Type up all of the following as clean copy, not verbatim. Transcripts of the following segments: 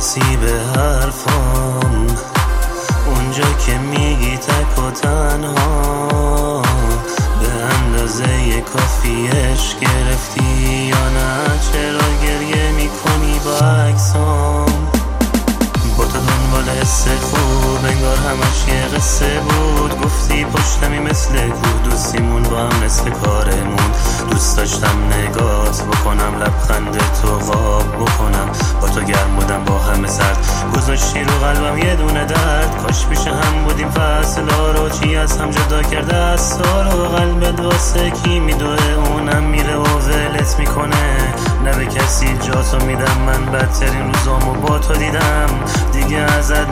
میرسی به حرفام، اونجا که میگی تک و تنها، به اندازه کافیش گرفتی یا نه؟ چرا گریه میکنی با عکسام؟ با تو دنبال حس خوب انگار همش یه قصه بود. گفتی پشتمی مثل کوه، دوستیمون با هم مثل کارمون. دوست داشتم نگات بکنم، لبخند تو غاب بکنم. با تو گرم بودم با همه سرد، گذاشتی رو قلبم یه دونه درد. کاش پیش هم بودیم فصلا رو، چی از هم جدا کرده از سالو. قلبت واسه کی میدوه، اونم میره و ولت میکنه. نه به کسی جاتو میدم، من بدترین روزامو با تو دیدم. دیگه ازت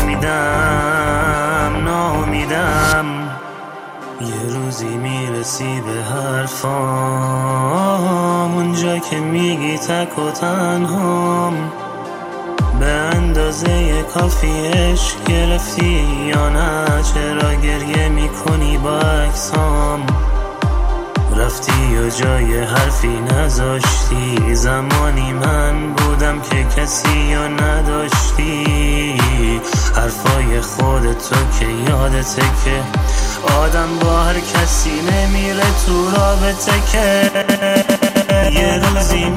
ناامیدم. یه روزی میرسی به حرفام، اونجا که میگی تک و تنهام، به اندازه کافیش گرفتی یا نه؟ چرا گریه میکنی با عکسام؟ رفتی و جای حرفی نذاشتی، زمانی من بودم که کسی رو نداشتی. حرفای خودتو که یادته که آدم با هر کسی نمیره تو رابطه که. یه روزی